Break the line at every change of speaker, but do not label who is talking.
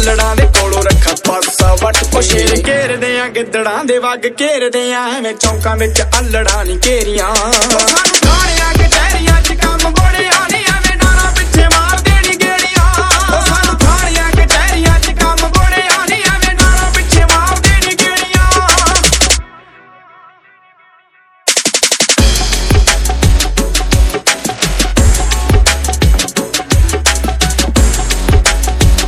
ਅਲੜਾਂ ਦੇ ਕੋਲੋਂ ਰੱਖਾਂ ਪਾਸਾ ਵੱਟ ਕੋ ਸ਼ੇਰ ਘੇਰਦੇ ਆ ਗਿੱਦੜਾਂ ਦੇ ਵੱਗ ਘੇਰਦੇ ਆ ਐਵੇਂ ਚੌਂਕਾਂ ਵਿੱਚ ਅਲੜਾਂ ਨੀ ਘੇਰੀਆਂ ਸਾਨੂੰ